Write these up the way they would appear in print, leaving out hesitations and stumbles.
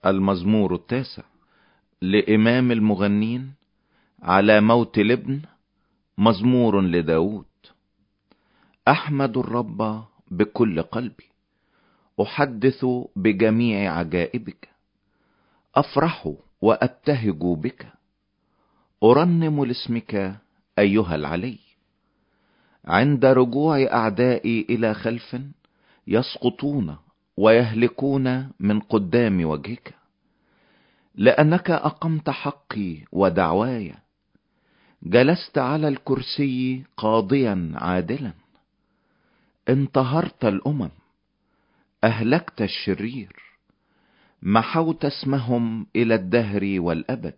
المزمور 9 لإمام المغنين على موت الابن، مزمور لداود. أحمد الرب بكل قلبي، أحدث بجميع عجائبك، أفرح وأبتهج بك، أرنم لاسمك أيها العلي. عند رجوع أعدائي إلى خلف، يسقطون ويهلكون من قدام وجهك، لأنك أقمت حقي ودعواي، جلست على الكرسي قاضيا عادلا. انتهرت الأمم، أهلكت الشرير، محوت اسمهم إلى الدهر والأبد.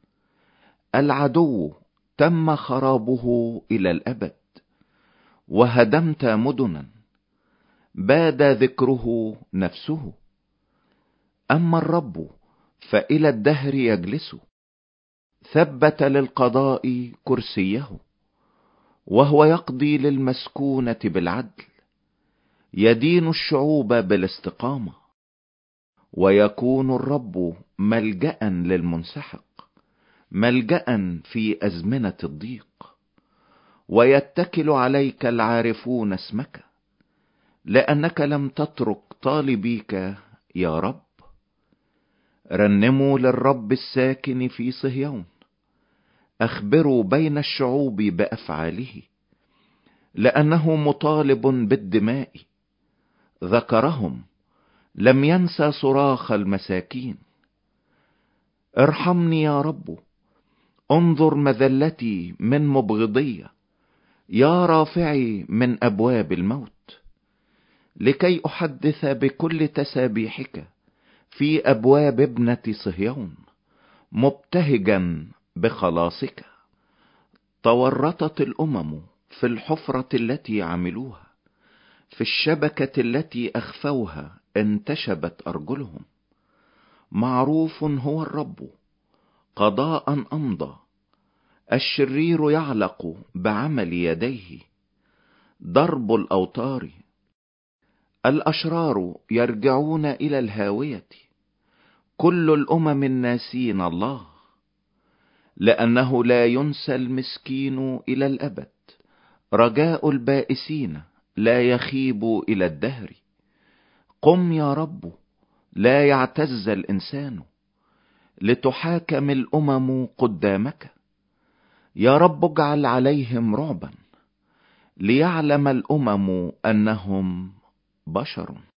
العدو تم خرابه إلى الأبد، وهدمت مدنا باد ذكره نفسه. أما الرب فإلى الدهر يجلس، ثبت للقضاء كرسيه، وهو يقضي للمسكونة بالعدل، يدين الشعوب بالاستقامة. ويكون الرب ملجأ للمنسحق، ملجأ في أزمنة الضيق. ويتكل عليك العارفون اسمك، لأنك لم تترك طالبيك يا رب. رنموا للرب الساكن في صهيون، أخبروا بين الشعوب بأفعاله، لأنه مطالب بالدماء. ذكرهم، لم ينسى صراخ المساكين. ارحمني يا رب، انظر مذلتي من مبغضية، يا رافعي من أبواب الموت، لكي أحدث بكل تسابيحك في أبواب ابنة صهيون، مبتهجا بخلاصك. تورطت الأمم في الحفرة التي عملوها، في الشبكة التي أخفوها انتشبت أرجلهم. معروف هو الرب، قضاء أمضى، الشرير يعلق بعمل يديه. ضرب الأوتار، الأشرار يرجعون إلى الهاوية، كل الأمم الناسين الله. لأنه لا ينسى المسكين إلى الأبد، رجاء البائسين لا يخيب إلى الدهر. قم يا رب، لا يعتز الإنسان، لتحاكم الأمم قدامك. يا رب اجعل عليهم رعبا، ليعلم الأمم أنهم بشر.